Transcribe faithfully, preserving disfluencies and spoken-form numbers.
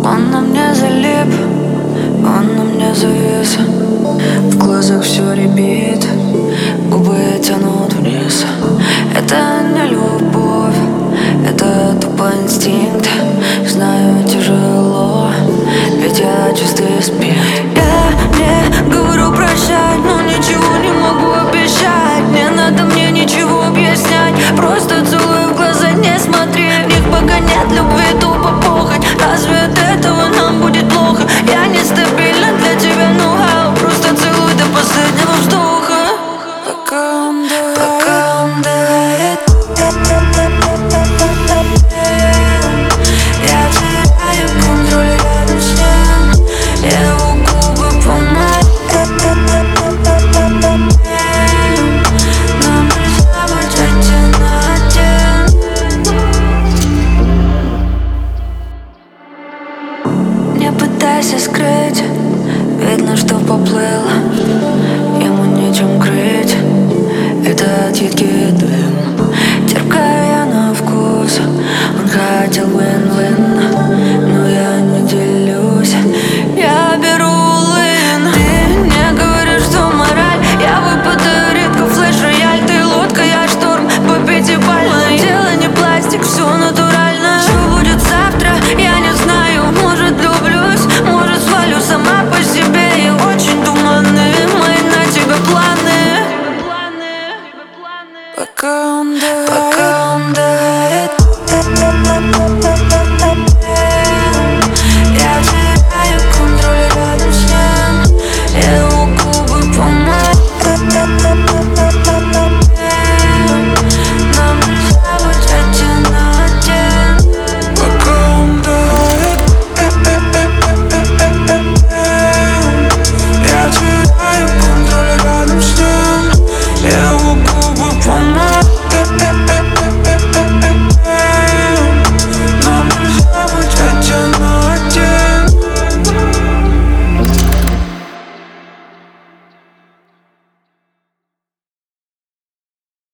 Он на мне залип, он на мне завис. В глазах все рябит, губы тянут вниз. Это не любовь, это тупо инстинкт. Знаю, тяжело, ведь я чистый спирт. Я не говорю прощать, но ничего не могу обещать. Не надо мне ничего объяснять, просто целую в глаза, не смотри. В них пока нет любви, тупо похоть. Разве от этого нам будет плохо? Я нестабильна для тебя, ну хау. Просто целуй до последнего вздоха. Пока он дует, пока он дует, я теряю контроль рядом с ним. Его губы по моим. Нам нельзя быть один на один. Не пытайся скрыть, видно, что поплыл. Ему нечем крыть, это едкий дым. Терпкая на вкус, он хотел бы